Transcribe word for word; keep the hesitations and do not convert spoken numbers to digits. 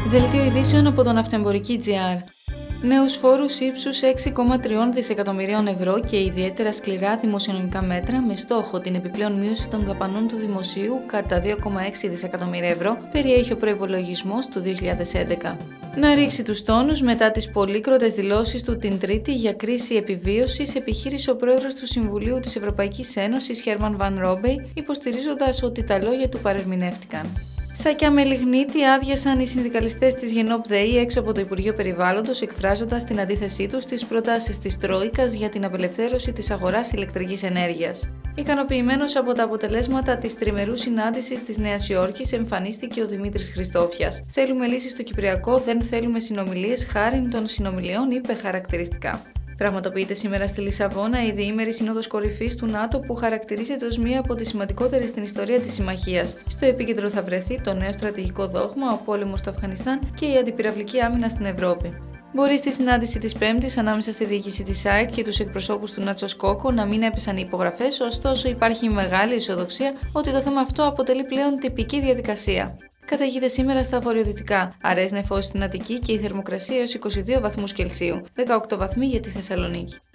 Δελτίο ειδήσεων από τον Ναυτεμπορική τζι αρ. Νέους φόρους ύψους έξι κόμμα τρία δισεκατομμυρίων ευρώ και ιδιαίτερα σκληρά δημοσιονομικά μέτρα με στόχο την επιπλέον μείωση των δαπανών του δημοσίου κατά δύο κόμμα έξι δισεκατομμύρια ευρώ περιέχει ο προϋπολογισμός του δύο χιλιάδες έντεκα. Να ρίξει τους τόνους μετά τις πολύκροτες δηλώσεις του την Τρίτη για κρίση επιβίωσης, επιχείρησε ο πρόεδρος του Συμβουλίου της Ευρωπαϊκής Ένωσης Χέρμαν Βαν Ρόμπεϊ, υποστηρίζοντας ότι τα λόγια του παρερμηνεύτηκαν. Σακιά με λιγνίτη άδειασαν οι συνδικαλιστές της Γενόπ ΔΕΗ έξω από το Υπουργείο Περιβάλλοντος, εκφράζοντας την αντίθεσή τους στις προτάσεις της Τρόικας για την απελευθέρωση της αγοράς ηλεκτρικής ενέργειας. Ικανοποιημένος από τα αποτελέσματα της τριμερούς συνάντησης της Νέας Υόρκης, εμφανίστηκε ο Δημήτρης Χριστόφιας. Θέλουμε λύση στο Κυπριακό, δεν θέλουμε συνομιλίες, χάριν των συνομιλιών, είπε χαρακτηριστικά. Πραγματοποιείται σήμερα στη Λισαβόνα η διήμερη Σύνοδος Κορυφής του ΝΑΤΟ που χαρακτηρίζεται ως μία από τις σημαντικότερες στην ιστορία της συμμαχίας. Στο επίκεντρο θα βρεθεί το νέο στρατηγικό δόγμα, ο πόλεμος στο Αφγανιστάν και η αντιπυραυλική άμυνα στην Ευρώπη. Μπορεί στη συνάντηση της Πέμπτης ανάμεσα στη διοίκηση της ΑΕΚ και τους εκπροσώπους του Νάτσο Σκόκο να μην έπεσαν οι υπογραφές, ωστόσο υπάρχει μεγάλη αισιοδοξία ότι το θέμα αυτό αποτελεί πλέον τυπική διαδικασία. Καταιγείται σήμερα στα βορειοδυτικά. Αρές νεφώσεις στην Αττική και η θερμοκρασία έως είκοσι δύο βαθμούς Κελσίου, δεκαοκτώ βαθμοί για τη Θεσσαλονίκη.